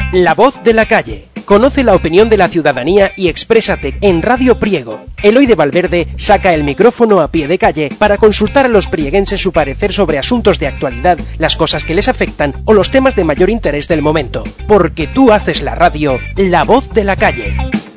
La voz de la calle. Conoce la opinión de la ciudadanía y exprésate en Radio Priego. Eloy de Valverde saca el micrófono a pie de calle para consultar a los prieguenses su parecer sobre asuntos de actualidad, las cosas que les afectan o los temas de mayor interés del momento. Porque tú haces la radio, La voz de la calle.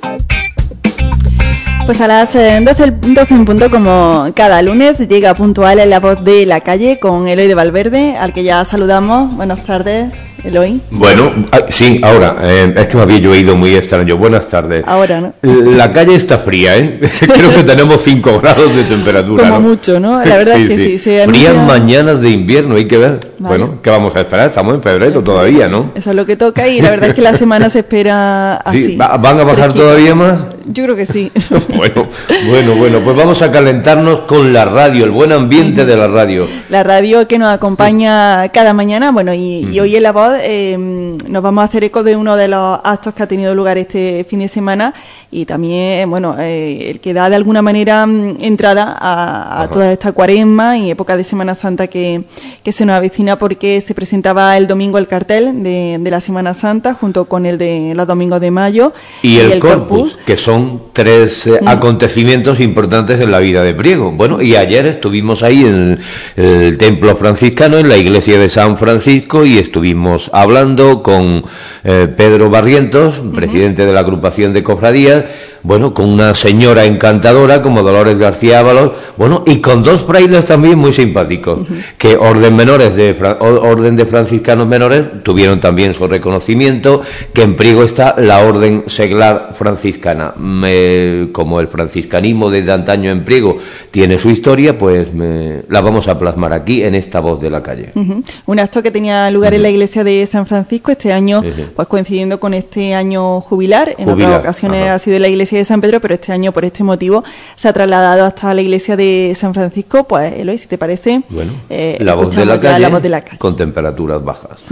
Pues a las 12 en punto, como cada lunes, llega puntual en La voz de la calle con Eloy de Valverde, al que ya saludamos. Buenas tardes, Eloy. Bueno, sí, ahora, es que me había yo oído muy extraño. Buenas tardes. Ahora, ¿no? La calle está fría, ¿eh? Creo que tenemos 5 grados de temperatura, como ¿no? Mucho, ¿no? La verdad es que sí. Frías anuncia... mañanas de invierno, hay que ver. Vale. Bueno, ¿qué vamos a esperar? Estamos en febrero todavía, ¿no? Eso es lo que toca y la verdad es que la semana se espera así. Sí, ¿van a bajar fresquita. todavía más? Yo creo que sí. Bueno, pues vamos a calentarnos con la radio, el buen ambiente de la radio. La radio que nos acompaña cada mañana, bueno, y hoy en La Voz nos vamos a hacer eco de uno de los actos que ha tenido lugar este fin de semana y también, bueno, el que da de alguna manera entrada a toda esta cuaresma y época de Semana Santa que se nos avecina, porque se presentaba el domingo el cartel de la Semana Santa junto con el de los domingos de mayo y el Corpus, que son 3 acontecimientos importantes en la vida de Priego. Bueno, y ayer estuvimos ahí en el templo franciscano, en la iglesia de San Francisco, y estuvimos hablando con Pedro Barrientos, presidente de la agrupación de cofradías, bueno, con una señora encantadora como Dolores García Ábalos, bueno, y con 2 frailes también muy simpáticos, que orden de franciscanos menores tuvieron también su reconocimiento, que en Priego está la orden seglar franciscana. Como el franciscanismo desde antaño en Priego tiene su historia, pues la vamos a plasmar aquí en esta voz de la calle. Un acto que tenía lugar en la iglesia de San Francisco este año, pues coincidiendo con este año jubilar. En otras ocasiones ha sido en la iglesia de San Pedro, pero este año por este motivo se ha trasladado hasta la iglesia de San Francisco. Pues Eloy, si te parece, bueno, la voz de la calle con temperaturas bajas.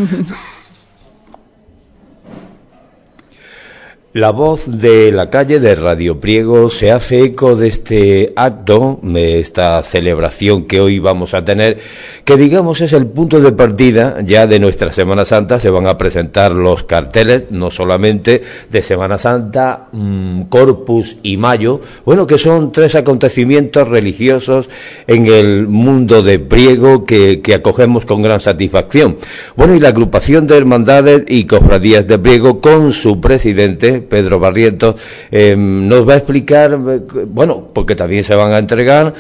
La voz de la calle de Radio Priego se hace eco de este acto, de esta celebración que hoy vamos a tener, que digamos es el punto de partida ya de nuestra Semana Santa. Se van a presentar los carteles, no solamente de Semana Santa, Corpus y Mayo, bueno, que son 3 acontecimientos religiosos en el mundo de Priego que acogemos con gran satisfacción. Bueno, y la agrupación de hermandades y cofradías de Priego, con su presidente Pedro Barrientos, nos va a explicar, bueno, porque también se van a entregar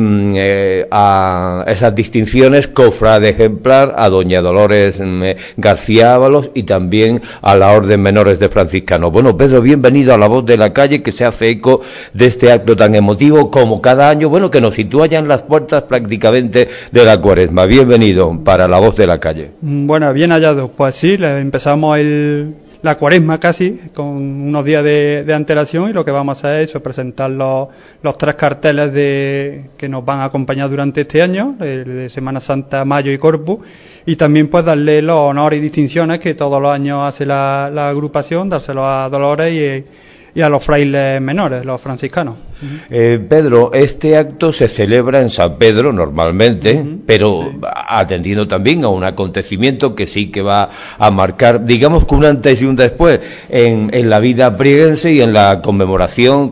a esas distinciones cofrade ejemplar a doña Dolores García Ábalos y también a la Orden Menores de Franciscanos. Bueno, Pedro, bienvenido a La Voz de la Calle, que se hace eco de este acto tan emotivo como cada año, bueno, que nos sitúa ya en las puertas prácticamente de la Cuaresma. Bienvenido para La Voz de la Calle. Bueno, bien hallado. Pues sí, empezamos la Cuaresma casi, con unos días de antelación, y lo que vamos a hacer es eso, presentar los 3 carteles que nos van a acompañar durante este año, el de Semana Santa, Mayo y Corpus, y también pues darle los honores y distinciones que todos los años hace la agrupación, dárselos a Dolores y a los frailes menores, los franciscanos. Pedro, este acto se celebra en San Pedro normalmente, pero atendiendo también a un acontecimiento que sí que va a marcar, digamos, que un antes y un después en la vida prieguense y en la conmemoración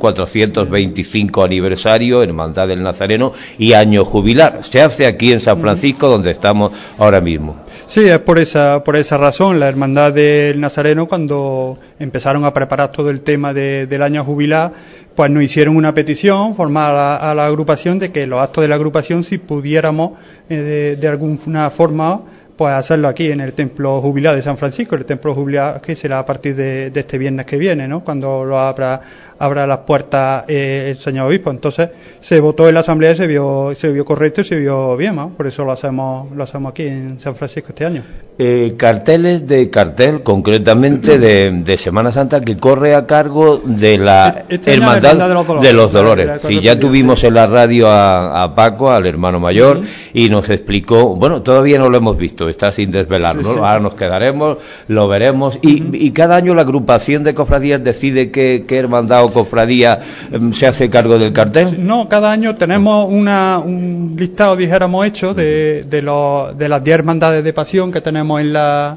425 aniversario, Hermandad del Nazareno y año jubilar. Se hace aquí en San Francisco, donde estamos ahora mismo. Sí, es por esa razón. La Hermandad del Nazareno, cuando empezaron a preparar todo el tema del año jubilar, pues nos hicieron una petición formal a la agrupación de que los actos de la agrupación, si pudiéramos de alguna forma, pues hacerlo aquí en el Templo Jubilar de San Francisco, el Templo Jubilar que será a partir de este viernes que viene, ¿no? Cuando lo abra las puertas el señor obispo. Entonces se votó en la asamblea y se vio correcto y se vio bien, ¿no? Por eso lo hacemos aquí en San Francisco este año. Cartel concretamente de Semana Santa, que corre a cargo de la Hermandad de los Dolores. Sí, ya tuvimos en la radio a Paco, al hermano mayor, y nos explicó, bueno, todavía no lo hemos visto, está sin desvelar, ¿no? Ahora nos quedaremos, lo veremos, y cada año la agrupación de cofradías decide qué hermandad o cofradía se hace cargo del cartel. No, cada año tenemos un listado, dijéramos, hecho de las 10 hermandades de pasión que tenemos en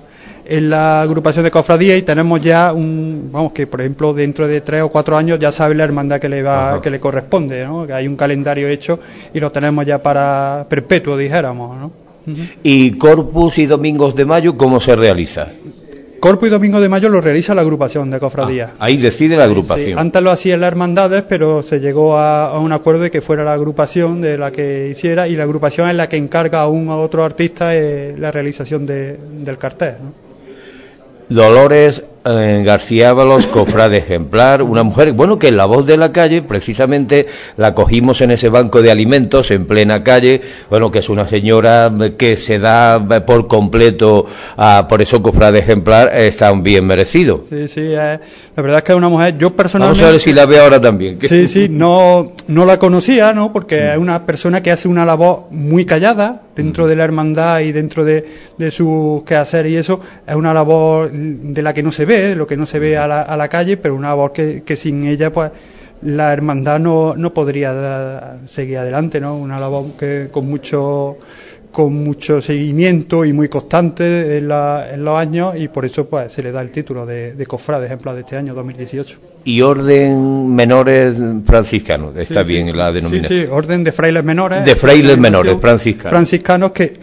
en la agrupación de cofradía, y tenemos ya que por ejemplo dentro de 3 o 4 años ya sabe la hermandad que le corresponde, ¿no? Que hay un calendario hecho y lo tenemos ya para perpetuo, dijéramos, ¿no? ¿Y Corpus y Domingos de Mayo cómo se realiza? Corpus y Domingo de Mayo lo realiza la agrupación de cofradías. Ahí decide la agrupación. Sí, antes lo hacían las hermandades, pero se llegó a un acuerdo de que fuera la agrupación de la que hiciera, y la agrupación es la que encarga a otro artista la realización del cartel, ¿no? Dolores García Ábalos, cofrade ejemplar, una mujer, bueno, que en La Voz de la Calle, precisamente la cogimos en ese banco de alimentos en plena calle, bueno, que es una señora que se da por completo por eso cofrade ejemplar, está un bien merecido. Sí, la verdad es que es una mujer, yo personalmente... Vamos a ver si la veo ahora también. Sí, no la conocía, ¿no? Porque es una persona que hace una labor muy callada dentro de la hermandad y dentro de sus quehaceres, y eso es una labor de la que no se ve, lo que no se ve a la calle, pero una labor que sin ella pues la hermandad no podría seguir adelante, ¿no? Una labor que con mucho seguimiento y muy constante en los años, y por eso pues se le da el título de cofrade ejemplar de este año 2018. Y orden menores franciscanos, está bien la denominación. Sí, orden de frailes menores. De frailes menores franciscanos. Franciscanos que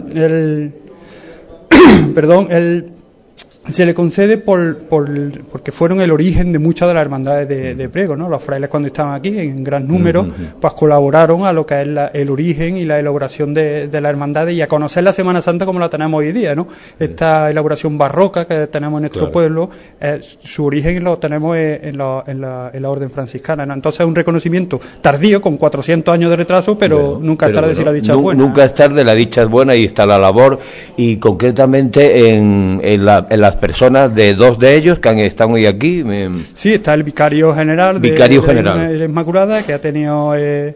se le concede porque fueron el origen de muchas de las hermandades de Priego, ¿no? Los frailes, cuando estaban aquí en gran número, pues colaboraron a lo que es el origen y la elaboración de las hermandades, y a conocer la Semana Santa como la tenemos hoy día, ¿no? Esta elaboración barroca que tenemos en nuestro pueblo, su origen lo tenemos en la orden franciscana, ¿no? Entonces es un reconocimiento tardío, con 400 años de retraso, pero nunca es tarde si la dicha es buena. Nunca es tarde, la dicha es buena, y está la labor, y concretamente en las personas de 2 de ellos que están hoy aquí. Sí, está el vicario general de la Inmaculada, que ha tenido el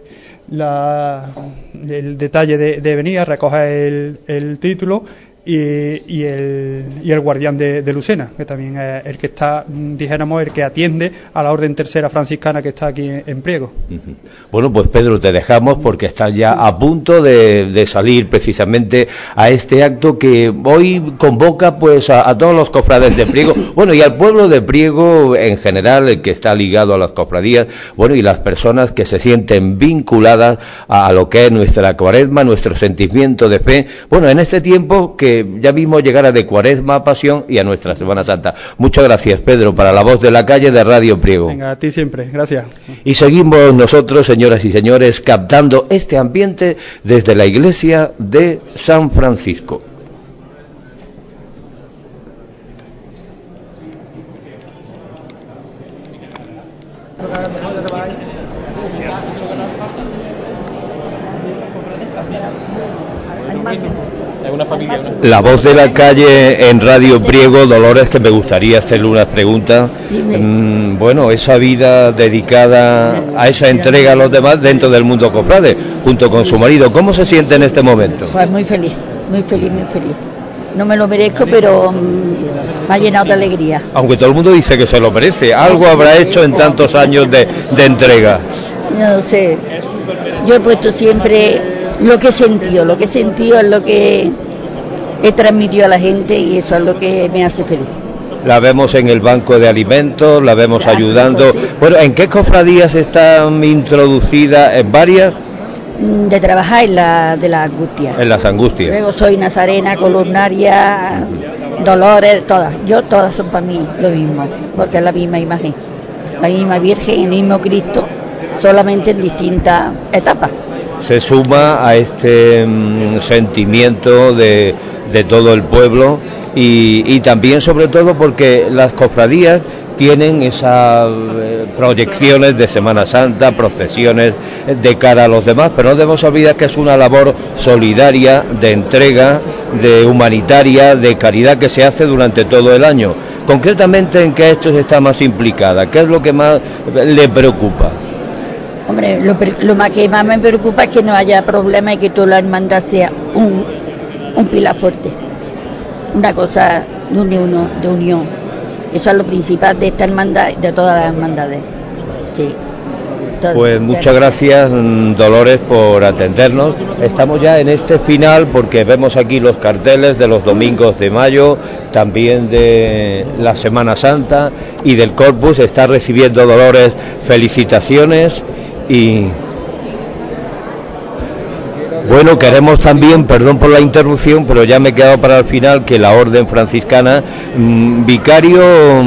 detalle de venir a recoger el título, y el guardián de Lucena, que también es el que está, dijéramos, el que atiende a la orden tercera franciscana que está aquí en Priego. Bueno, pues Pedro, te dejamos porque estás ya a punto de salir precisamente a este acto que hoy convoca pues a todos los cofrades de Priego, bueno, y al pueblo de Priego en general, el que está ligado a las cofradías, bueno, y las personas que se sienten vinculadas a lo que es nuestra cuaresma, nuestro sentimiento de fe, bueno, en este tiempo que ya vimos llegar a de Cuaresma a Pasión y a nuestra Semana Santa. Muchas gracias, Pedro, para La Voz de la Calle de Radio Priego. Venga, a ti siempre, gracias. Y seguimos nosotros, señoras y señores, captando este ambiente desde la iglesia de San Francisco. La Voz de la Calle en Radio Priego. Dolores, que me gustaría hacerle unas preguntas. Bueno, esa vida dedicada a esa entrega a los demás dentro del mundo cofrade, junto con su marido, ¿cómo se siente en este momento? Pues muy feliz, muy feliz, muy feliz. No me lo merezco, pero me ha llenado de alegría. Aunque todo el mundo dice que se lo merece, algo habrá hecho en tantos años de entrega. No sé, yo he puesto siempre lo que he sentido es lo que he transmitido a la gente, y eso es lo que me hace feliz. La vemos en el banco de alimentos, la vemos ayudando. Sí. Bueno, ¿en qué cofradías están introducidas? ¿En varias? De trabajar en la de las Angustias. En las Angustias. Luego soy nazarena, columnaria, Dolores, todas son para mí lo mismo, porque es la misma imagen, la misma Virgen, el mismo Cristo, solamente en distintas etapas. Se suma a este sentimiento de todo el pueblo, y también sobre todo porque las cofradías tienen esas proyecciones de Semana Santa, procesiones de cara a los demás, pero no debemos olvidar que es una labor solidaria, de entrega, de humanitaria, de caridad, que se hace durante todo el año. Concretamente, ¿en qué hechos está más implicada? ¿Qué es lo que más le preocupa? Hombre, lo que más me preocupa es que no haya problema y que toda la hermandad sea un pilar fuerte, una cosa de unión. Eso es lo principal de esta hermandad y de todas las hermandades. Sí. Pues muchas gracias, Dolores, por atendernos. Estamos ya en este final porque vemos aquí los carteles de los domingos de mayo, también de la Semana Santa y del Corpus. Está recibiendo, Dolores, felicitaciones y... Bueno, queremos también, perdón por la interrupción, pero ya me he quedado para el final, que la Orden Franciscana, vicario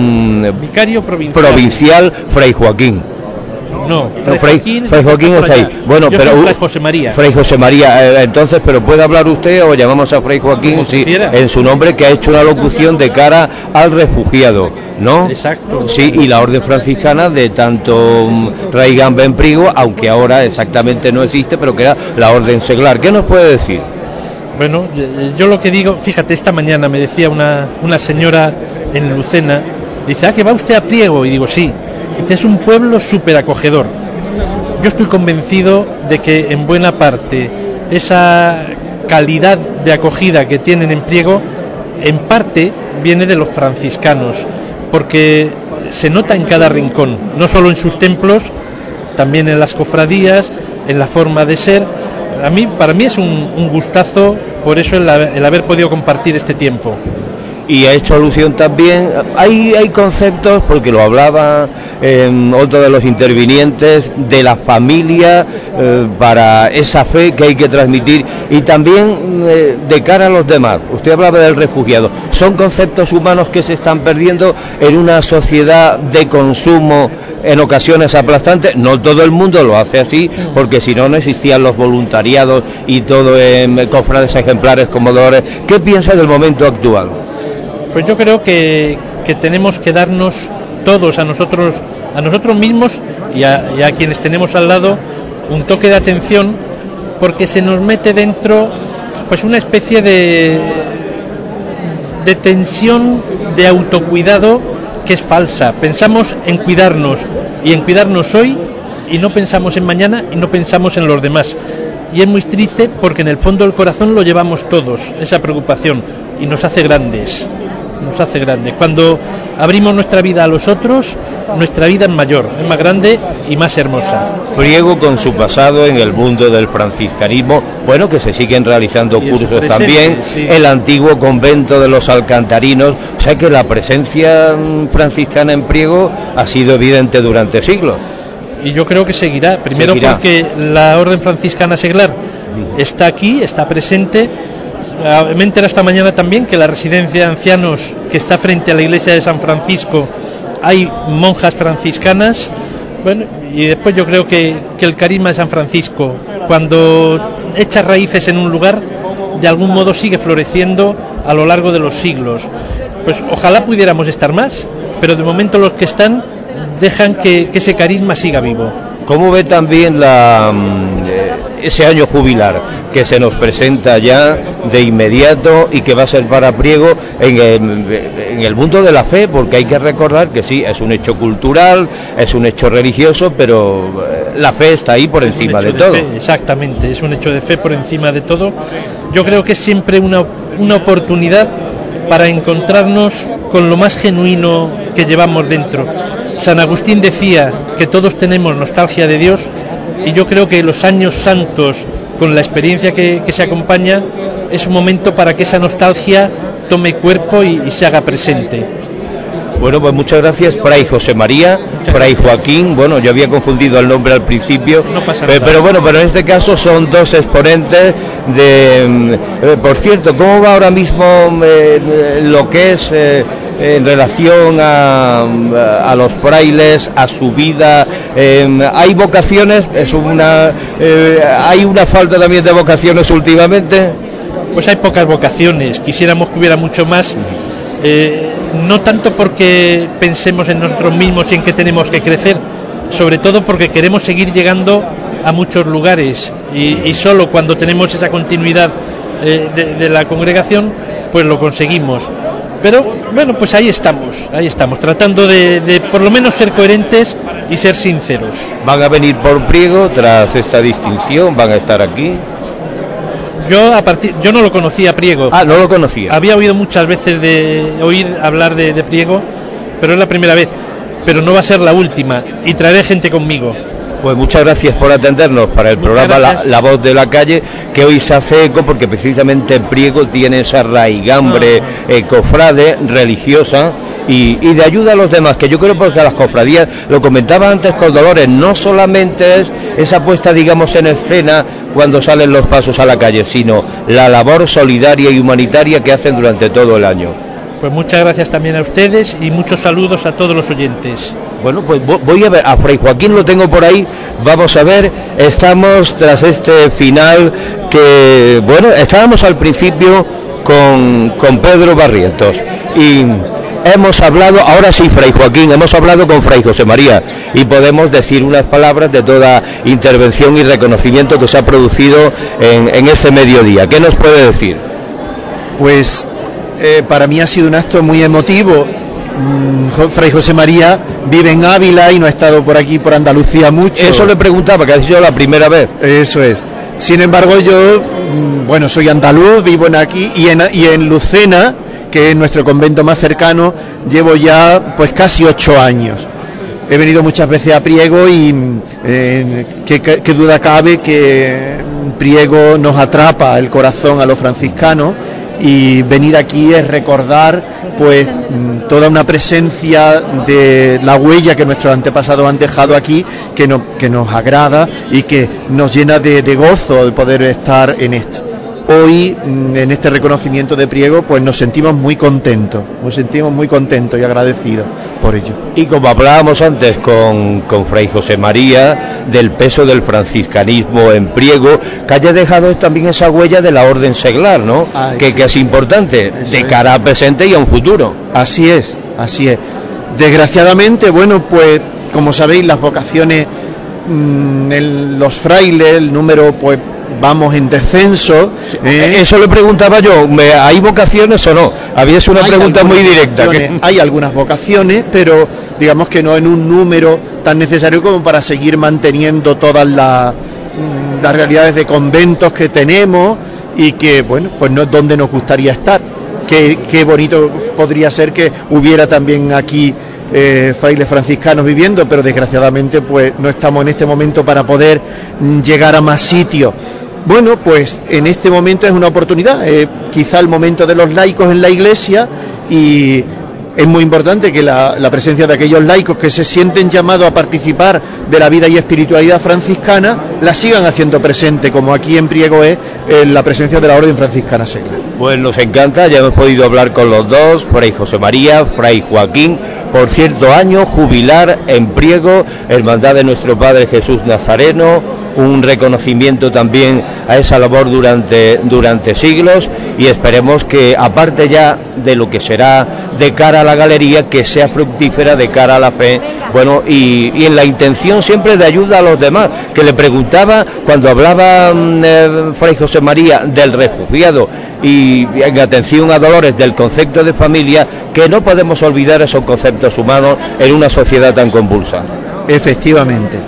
provincial Fray Joaquín. No, Fray Joaquín está ahí. Bueno, yo pero soy Fray José María. Fray José María, entonces, pero puede hablar usted o llamamos a Fray Joaquín, sí, en su nombre, que ha hecho una locución de cara al refugiado, ¿no? Exacto. Sí, y la Orden Franciscana de tanto Raigán Benpriego, aunque ahora exactamente no existe, pero que era la Orden Seglar. ¿Qué nos puede decir? Bueno, yo lo que digo, fíjate, esta mañana me decía una señora en Lucena, dice, que va usted a Priego, y digo, sí. Dice, es un pueblo súper acogedor. Yo estoy convencido de que en buena parte esa calidad de acogida que tienen en Priego, en parte viene de los franciscanos, porque se nota en cada rincón, no solo en sus templos, también en las cofradías, en la forma de ser. Para mí es un gustazo, por eso el haber podido compartir este tiempo. Y ha hecho alusión también, hay conceptos, porque lo hablaba otro de los intervinientes, de la familia, para esa fe que hay que transmitir, y también de cara a los demás. Usted hablaba del refugiado. Son conceptos humanos que se están perdiendo en una sociedad de consumo en ocasiones aplastante. No todo el mundo lo hace así, porque si no, no existían los voluntariados y todo en cofrades ejemplares como Dolores. ¿Qué piensa del momento actual? Pues yo creo que tenemos que darnos todos a nosotros mismos y a quienes tenemos al lado un toque de atención, porque se nos mete dentro pues una especie de tensión, de autocuidado que es falsa. Pensamos en cuidarnos y en cuidarnos hoy, y no pensamos en mañana y no pensamos en los demás. Y es muy triste porque en el fondo del corazón lo llevamos todos, esa preocupación, y nos hace grandes. Cuando abrimos nuestra vida a los otros, nuestra vida es mayor, es más grande y más hermosa. Priego, con su pasado en el mundo del franciscanismo, bueno, que se siguen realizando cursos presente, también, sí. El antiguo convento de los alcantarinos, o sea que la presencia franciscana en Priego ha sido evidente durante siglos. Y yo creo que seguirá, primero porque la Orden Franciscana Seglar está aquí, está presente. Me he enterado esta mañana también que la residencia de ancianos que está frente a la iglesia de San Francisco hay monjas franciscanas. Bueno, y después yo creo que el carisma de San Francisco, cuando echa raíces en un lugar, de algún modo sigue floreciendo a lo largo de los siglos. Pues ojalá pudiéramos estar más, pero de momento los que están dejan que ese carisma siga vivo. ¿Cómo ve también ese año jubilar que se nos presenta ya de inmediato y que va a ser para Priego en el mundo de la fe? Porque hay que recordar que sí, es un hecho cultural, es un hecho religioso, pero la fe está ahí por encima de todo. Fe, exactamente, es un hecho de fe por encima de todo. Yo creo que es siempre una oportunidad para encontrarnos con lo más genuino que llevamos dentro. San Agustín decía que todos tenemos nostalgia de Dios, y yo creo que los años santos, con la experiencia que se acompaña, es un momento para que esa nostalgia tome cuerpo y se haga presente. Bueno, pues muchas gracias, Fray José María, Fray Joaquín. Bueno, yo había confundido el nombre al principio, no pasa nada. Pero en este caso son dos exponentes de... por cierto, ¿cómo va ahora mismo lo que es en relación a los frailes, a su vida? ¿Hay vocaciones? ¿Hay una falta también de vocaciones últimamente? Pues hay pocas vocaciones, quisiéramos que hubiera mucho más. No tanto porque pensemos en nosotros mismos y en que tenemos que crecer, sobre todo porque queremos seguir llegando a muchos lugares, y solo cuando tenemos esa continuidad de la congregación, pues lo conseguimos. Pero bueno, pues ahí estamos, tratando de por lo menos ser coherentes y ser sinceros. ¿Van a venir por Priego tras esta distinción? ¿Van a estar aquí? Yo no lo conocía, Priego. Ah, no lo conocía. Había oído muchas veces oír hablar de Priego, pero es la primera vez. Pero no va a ser la última, y traeré gente conmigo. Pues muchas gracias por atendernos para el programa la Voz de la Calle, que hoy se hace eco porque precisamente Priego tiene esa raigambre cofrade, religiosa y de ayuda a los demás, que yo creo porque a las cofradías, lo comentaba antes con Dolores, no solamente es esa puesta, digamos, en escena cuando salen los pasos a la calle, sino la labor solidaria y humanitaria que hacen durante todo el año. Pues muchas gracias también a ustedes y muchos saludos a todos los oyentes. Bueno, pues voy a ver, a Fray Joaquín lo tengo por ahí, vamos a ver, estamos tras este final que, bueno, estábamos al principio con Pedro Barrientos y hemos hablado, ahora sí, Fray Joaquín, hemos hablado con Fray José María y podemos decir unas palabras de toda intervención y reconocimiento que se ha producido en ese mediodía. ¿Qué nos puede decir? Pues para mí ha sido un acto muy emotivo. Fray José María vive en Ávila y no ha estado por aquí, por Andalucía, mucho. Eso le preguntaba, que ha sido la primera vez. Eso es. Sin embargo, yo, bueno, soy andaluz, vivo aquí y en Lucena, que es nuestro convento más cercano, llevo ya pues casi 8 años. He venido muchas veces a Priego y qué duda cabe que Priego nos atrapa el corazón a los franciscanos, y venir aquí es recordar pues toda una presencia de la huella que nuestros antepasados han dejado aquí, que nos agrada y que nos llena de gozo el poder estar en esto. Hoy, en este reconocimiento de Priego, pues nos sentimos muy contentos y agradecidos por ello. Y como hablábamos antes con Fray José María, del peso del franciscanismo en Priego, que haya dejado también esa huella de la orden seglar, ¿no? Que es importante, de cara al presente y a un futuro. Así es. Desgraciadamente, bueno, pues, como sabéis, las vocaciones, los frailes, el número, pues, vamos en descenso. Eso le preguntaba yo, ¿hay vocaciones o no? Había sido una pregunta muy directa. Hay algunas vocaciones, pero digamos que no en un número tan necesario como para seguir manteniendo todas las realidades de conventos que tenemos y que, bueno, pues no es donde nos gustaría estar. Qué bonito podría ser que hubiera también aquí frailes franciscanos viviendo, pero desgraciadamente pues no estamos en este momento para poder llegar a más sitios. Bueno, pues en este momento es una oportunidad, quizá el momento de los laicos en la Iglesia, y es muy importante que la presencia de aquellos laicos que se sienten llamados a participar de la vida y espiritualidad franciscana la sigan haciendo presente, como aquí en Priego es la presencia de la Orden Franciscana Seglar. Pues nos encanta, ya hemos podido hablar con los dos, Fray José María, Fray Joaquín, por cierto año jubilar en Priego, Hermandad de Nuestro Padre Jesús Nazareno, un reconocimiento también a esa labor durante siglos, y esperemos que, aparte ya de lo que será de cara a la galería, que sea fructífera de cara a la fe, bueno, y en la intención siempre de ayuda a los demás, que le preguntaba cuando hablaba Fray José María del refugiado y en atención a Dolores del concepto de familia, que no podemos olvidar esos conceptos humanos en una sociedad tan convulsa. Efectivamente.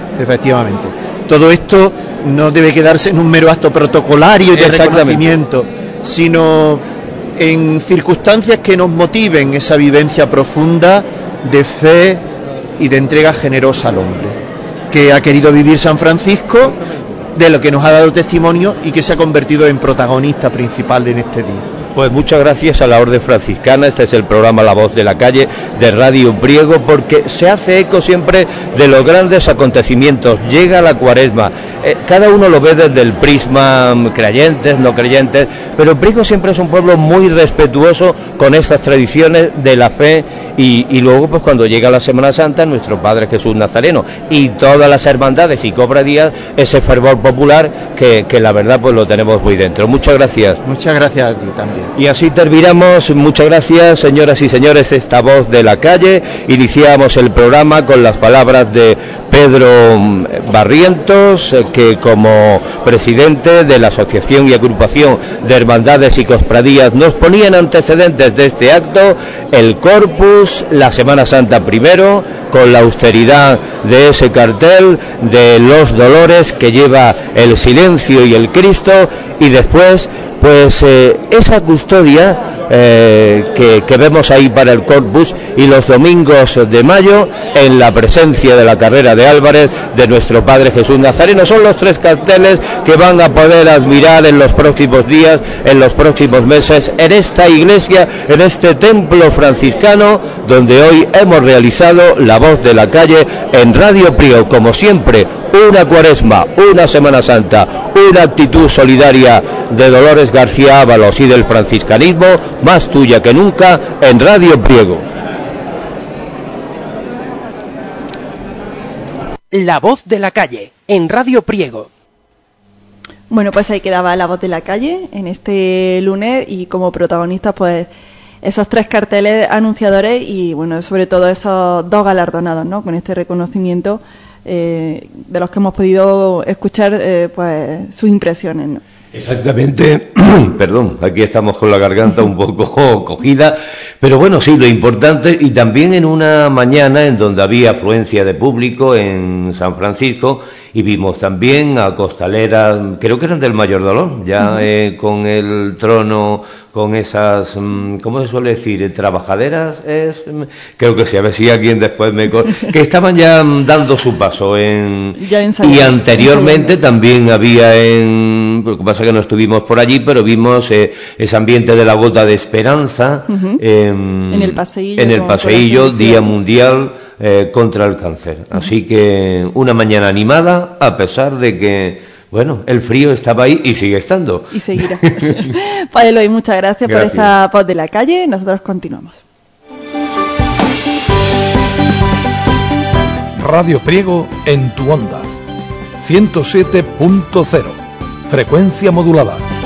Todo esto no debe quedarse en un mero acto protocolario y de reconocimiento, sino en circunstancias que nos motiven esa vivencia profunda de fe y de entrega generosa al hombre, que ha querido vivir San Francisco, de lo que nos ha dado testimonio y que se ha convertido en protagonista principal en este día. Pues muchas gracias a la Orden Franciscana. Este es el programa La Voz de la Calle de Radio Priego, porque se hace eco siempre de los grandes acontecimientos. Llega la Cuaresma, cada uno lo ve desde el prisma creyentes, no creyentes, pero Priego siempre es un pueblo muy respetuoso con estas tradiciones de la fe, y luego pues cuando llega la Semana Santa, nuestro Padre Jesús Nazareno y todas las hermandades y cofradías, ese fervor popular que la verdad pues lo tenemos muy dentro. Muchas gracias. Muchas gracias a ti también. Y así terminamos. Muchas gracias, señoras y señores, esta Voz de la Calle. Iniciamos el programa con las palabras de Pedro Barrientos, que como presidente de la Asociación y Agrupación de Hermandades y Cofradías nos ponían antecedentes de este acto, el Corpus, la Semana Santa primero, con la austeridad de ese cartel de los Dolores que lleva el silencio y el Cristo, y después pues esa custodia que vemos ahí para el Corpus, y los domingos de mayo en la presencia de la carrera de Álvarez de nuestro Padre Jesús Nazareno. Son los 3 carteles que van a poder admirar en los próximos días, en los próximos meses, en esta iglesia, en este templo franciscano, donde hoy hemos realizado La Voz de la Calle en Radio Priego. Como siempre, una Cuaresma, una Semana Santa, una actitud solidaria de Dolores García Ábalos y del franciscanismo, más tuya que nunca, en Radio Priego. La Voz de la Calle, en Radio Priego. Bueno, pues ahí quedaba La Voz de la Calle en este lunes, y como protagonistas, pues esos 3 carteles anunciadores y, bueno, sobre todo esos 2 galardonados, ¿no?, con este reconocimiento, de los que hemos podido escuchar pues sus impresiones, ¿no? Exactamente, perdón, aquí estamos con la garganta un poco cogida, pero bueno, sí, lo importante, y también en una mañana en donde había afluencia de público en San Francisco, y vimos también a costaleras, creo que eran del Mayor Dolor, ya con el trono, con esas, ¿cómo se suele decir?, trabajaderas, creo que sí, a ver si alguien después que estaban ya dando su paso y anteriormente también había lo que pasa es que no estuvimos por allí, pero vimos ese ambiente de la gota de esperanza, en el paseillo, Día Mundial contra el cáncer. Así que una mañana animada, a pesar de que, bueno, el frío estaba ahí y sigue estando. Y seguirá. Padre Eloy, muchas gracias por esta Voz de la Calle. Nosotros continuamos. Radio Priego en tu onda. 107.0. Frecuencia modulada.